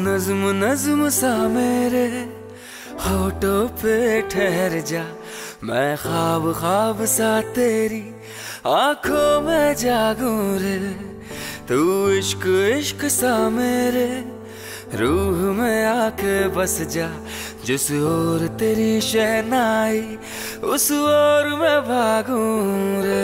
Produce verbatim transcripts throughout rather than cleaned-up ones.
नज्म नज्म सा मेरे होठों पे ठहर जा, मैं ख्वाब ख्वाब सा तेरी आंखों में जागूं रे। तू इश्क इश्क सा मेरे रूह में आके बस जा, जिस ओर तेरी शहनाई उस ओर मैं भागूं रे।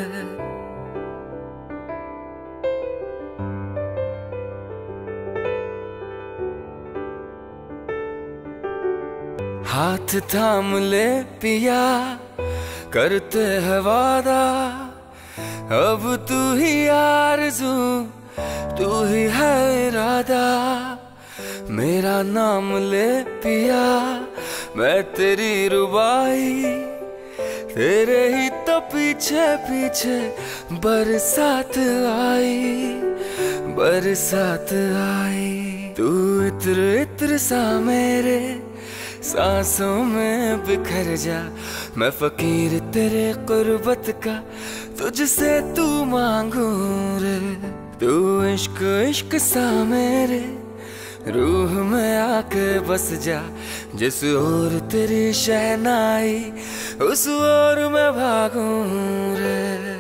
हाथ थाम ले पिया, करते हैं वादा, अब तू ही आरज़ू तू ही है इरादा। मेरा नाम ले पिया, मैं तेरी रुबाई, तेरे ही तो पीछे पीछे बरसात आई, बरसात आई। तू इत्र इत्र सा मेरे सांसों में बिखर जा, मैं फकीर तेरे कुर्बत का तुझसे तू मांगू रे। तू इश्क इश्क सा मेरे रूह में आके बस जा, जिस ओर तेरी शहनाई उस ओर मैं भागूं रे।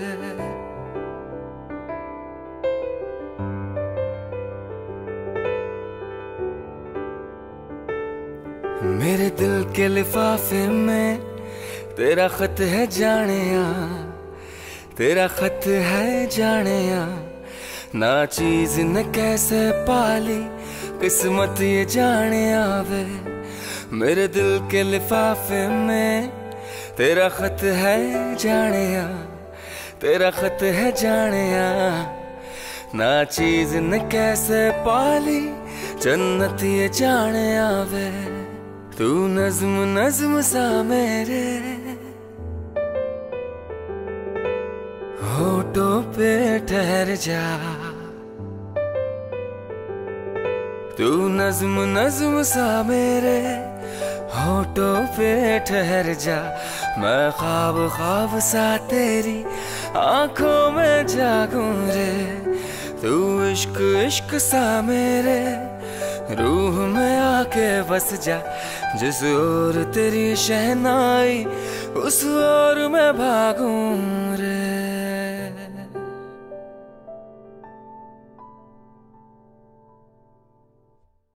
मेरे दिल के लिफाफे में तेरा खत है जानिया, तेरा खत है जानिया। ना चीज न कैसे पाली किस्मत ये जानिया वे। मेरे दिल के लिफाफे में तेरा खत है जानिया, तेरा खत है जानिया। ना चीज न कैसे पाली जन्नत ये जानिया वे। तू नज्म नज्म सा मेरे होठों पे ठहर जा, तू नज्म नज्म सा मेरे होठों पे ठहर जा। मैं ख्वाब ख्वाब सा तेरी आंखों में जागूं रे। तू इश्क इश्क सा मेरे रूह में आके बस जा, जिस ओर तेरी शहनाई उस ओर मैं भागूं रे।